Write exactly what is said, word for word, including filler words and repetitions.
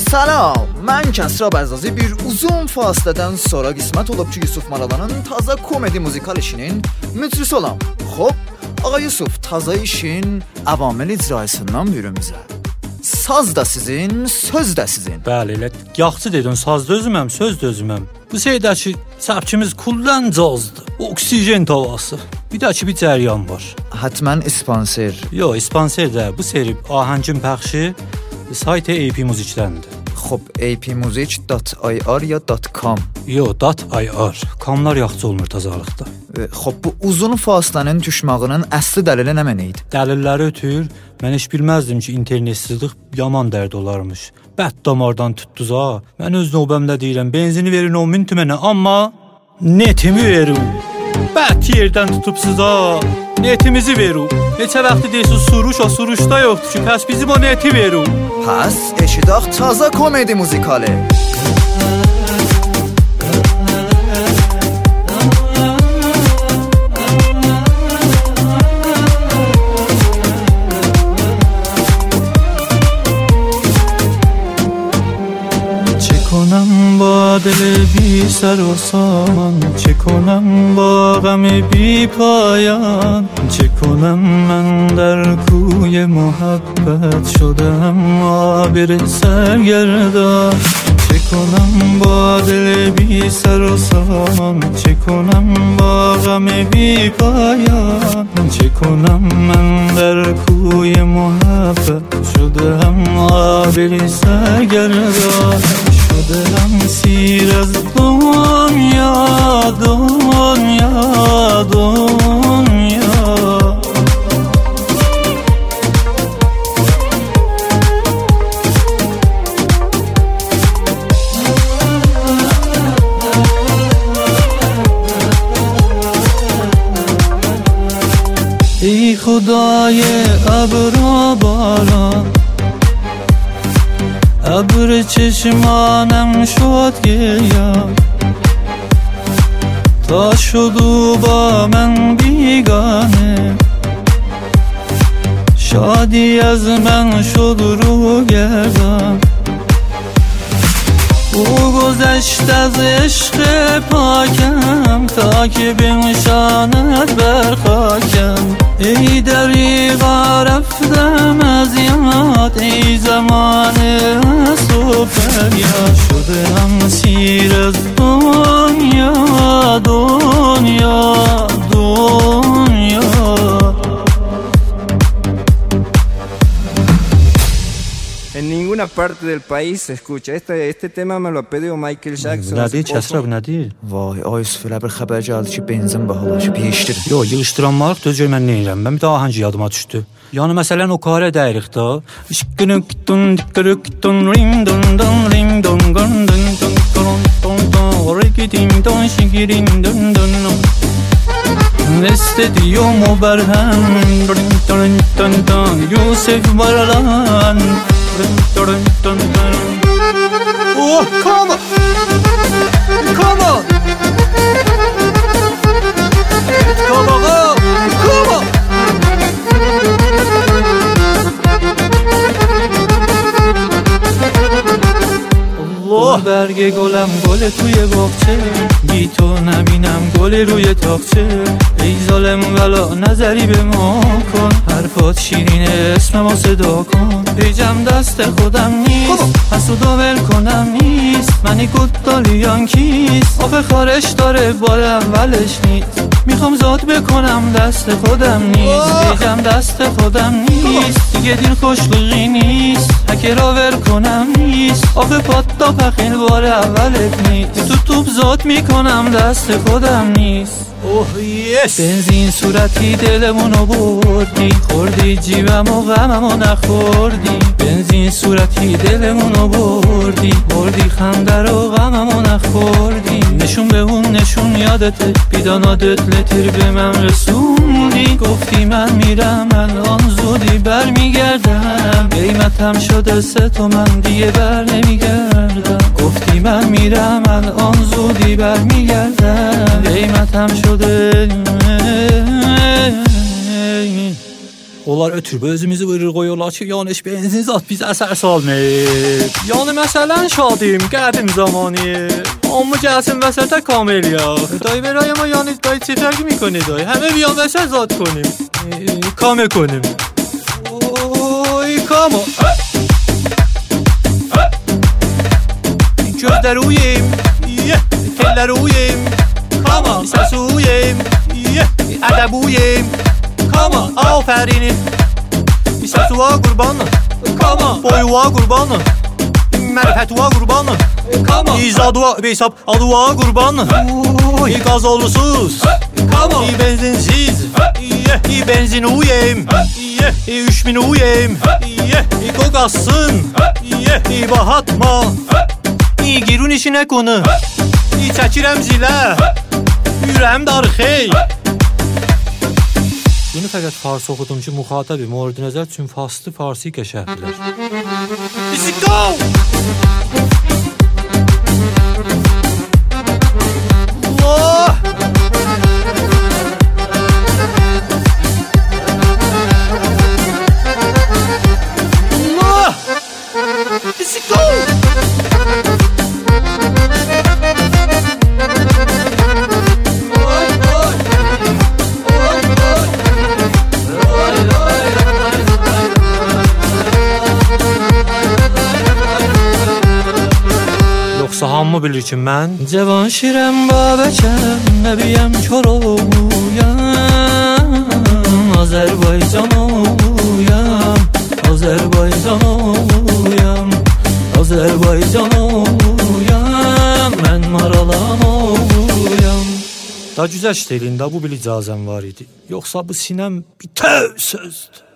Salam, mən Kəsrab Əzrazi. Bir uzun fasilədən sonra qismət olub ki, Yusuf Maradanın taza komedi muzikal işinin mücrisi olam. Xob, Ağa Yusuf, taza işin avamel icrasından buyurun bizə. Saz da sizin, söz də sizin. Bəli, elə yaxşı dedin, saz da özüməm, söz də özüməm. Bu seydəki səbkimiz kullanacazdı. Oksijen tavası. Bir də ki, bir cəryan var. Hətmən ispanser. Yox, ispanser də. Bu seri ahəngin pəxşi saytı A P Muzikdəndir. Xob, a p music dot i r ya .com. Yox, .ir. Kamlar yaxşı olmur tazalıqda. Xob, bu uzun fasilənin düşmağının əsli dəlili nə mənə idi? Dəlilləri ötür. Mən heç bilməzdim ki, internetsizlik yaman dərd olarmış. Bət damardan tutduz ha. Mən öz növbəmdə deyirəm, benzini verin on min tümənə, amma netimi verin. Bət yerdən tutubsuz ha. Netimizi verin. Neçə vaxtı deyirsiniz, suruş o suruşda yoxdur ki, pəs bizim o neti verin. Pəs eşidaq taza komedi muzikali. کنم با دل بی سر و سامان، چه کنم با غم بی پایان، چه کنم من در کوی محبت شدم آبر سرگردان، چه کنم با دل بی سر و سامان، چه کنم با غم بی پایان، چه کنم من در کوی محبت شدم آبر سرگردان، شدم سیر از دنیا دنیا دنیا. ای خدای ابر و باران، ابر چشمانم شد گریان، تا شد او با من بیگانه، شادی از من شد رو گردان، او گذشت از عشق پاکم تا که بنشاند بر خاکم. ای دریغا رفتم از یاد، ای زمانه از و فریاد، شدم سیر از دنیا دنیا دنیا. En ninguna parte del país se escucha. Este, este tema me lo ha pedido Michael Jackson. Nədir, Kəsrab, nədir? Vay, ay Yusuf, elə bir xəbər gəldi ki, benzin bahalaşıb, yeyişdir. Yox, yığışdıranmalıq da özür mən neyirəm. Mən bir daha hangi yadıma düşdü. Yəni, məsələn, o qarə dəyirik da. İşqınıqdun, diqqırıqdun, ringdun, ringdun, qındun, qındun, qındun, rigidindun, şigirindun. Estediyomu berhem, dun dun dun, Yusuf Maradan. Oh, come on! Come on! Come on! Come on! گل برگ گلم گل توی باغچه، بی تو نبینم گل روی تاقچه. ای ظالم ولا نظری به ما کن، حرفات شیرینه اسم ما صدا کن. پیجم دست خودم نیست، حسودا ول کنم نیست. منی کدالیان کیست، آب خارش داره بار اولش نیست. میخوام زاد بکنم دست خودم نیست، پیجم دست خودم نیست. دیگه دیر خوشلوقی نیست، هکه را ور کنم نیست. آب پات دا پخیل بار اولت نیست. تو توب زاد میکنم دست خودم نیست. اوه یس. بنزین صورتی دلمونو بردی، خوردی جیبم و غممو نخوردی. بنزین صورتی دلمونو بردی، بردی خنده رو غممو نخوردی. نشون به اون نشون یادته، بیدانادت لتر به من رسوندی. گفتی من میرم الان زودی بر میگردم، قیمتم شده سه تومن دیگه بر نمیگردم. گفتی من میرم الان زودی بر میگردم، قیمتم شده Onlar ötürüb özümüzü vurur qoyurlar ki, yəni heç benzin zat biz əsər salmayıb. Yəni məsələn şadim, qədim zamanı. Amma gəlsin vəsətə kameliya. Dayı برای ما یعنی دایی چه فرقی میکنه دایی؟ همه بیان وسط زاد کنیم. کامه کنیم. اوی کاما. Gözlər uyuyum, tellər uyuyum, kama, səs uyuyum, ədəb uyuyum, kama, afərini, səsuva qurbanı, kama, boyuva qurbanı, mərifətuva qurbanı, kama, izaduva, beysab, aduva qurbanı, qaz olusuz, kama, benzinsiz, benzin uyuyum, üç min uyuyum, qoqasın, bahatma, girun işinə konu, çəkirəm zilə, ürəm darxey. Bunu fəqət fars oxudum ki, müxatabı mورد nəzər üçün faslı farsi qəşəh bilər. Let's go! Allah! Allah! Let's go! Hamı bilir ki mən Cavan şirəm babəkəm Nəbiyəm Koroğluyam Azərbaycan oğluyam Azərbaycan oğluyam Azərbaycan oğluyam Mən maralan oğluyam. Da güzel işləyirində bu bil icazəm var idi. Yoxsa bu sinəm bir töv sözdür.